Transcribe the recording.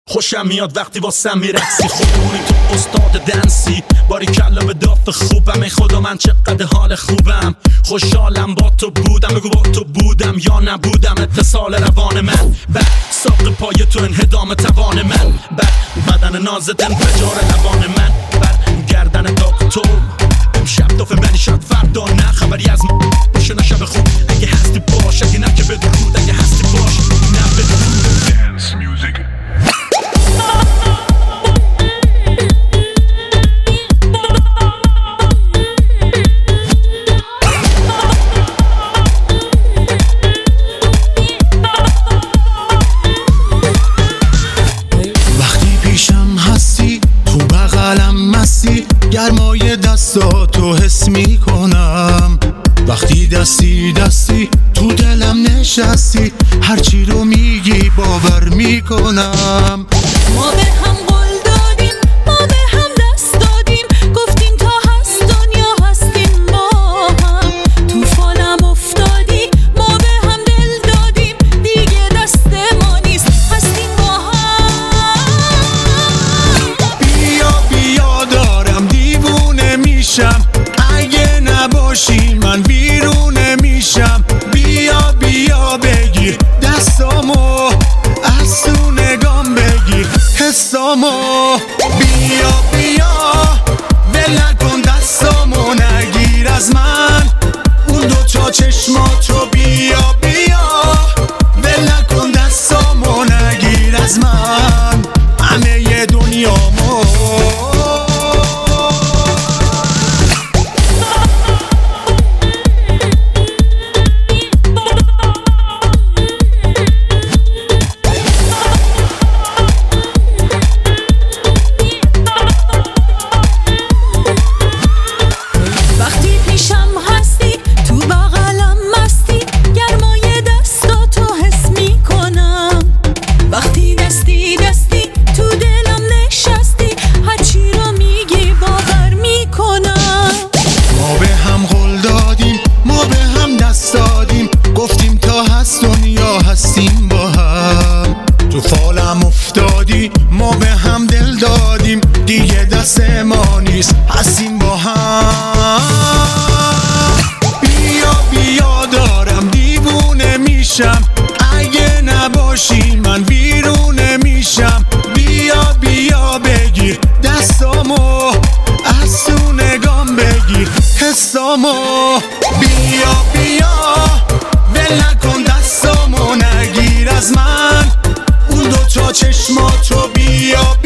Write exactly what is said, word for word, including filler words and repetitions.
خوشم میاد وقتی واسم میرقصی، خودمونی تو استاد دنسی، باری کلا به داف خوبم. ای خدا من چقدر حال خوبم، خوشحالم با تو بودم. بگو با تو بودم یا نبودم، اتصال روان من بعد ساق پای تو انهدام توان من، بعد بدن نازت انفجار لبان من، بعد گردن دکتر امشب دافه منی شاید فردا نه. خبری از ما باشه نه شب خوب، اگه هستی باش، اگه نه که بدرود، اگه هستی باش نه بدرود. Dance music. گرمای دستاتو حس میکنم، وقتی دستی دستی تو دلم نشستی، هرچی رو میگی باور میکنم. ما به هم قول دادیم، ما به هم دست دادیم، گفتیم تا هست دنیا هستیم با هم. تو فالم افتادی، ما به هم دل دادیم، دیگه دست ما نیست، هستیم با هم. بیا بیا دارم دیوونه میشم، اگه نباشی من بیرونه میشم. بیا بیا بگیر دستامو، از تو نگام بگیر حسامو. بیا بیا ول نکن دستامو، نگیر از من اون دوتا چشماتو. بیا بیا ول نکن دستامو، نگیر از من همه دنیامو. گفتیم تا هست دنیا هستیم با هم، تو فالم افتادی، ما به هم دل دادیم، دیگه دست ما نیست، هستیم با هم. بیا بیا دارم دیوونه میشم، اگه نباشی من بیرونه میشم. بیا بیا بگیر دستامو، از تو نگام بگیر حسامو. بیا بیا ول نکن دستامو، نگیر از من اون دوتا چشماتو. بیا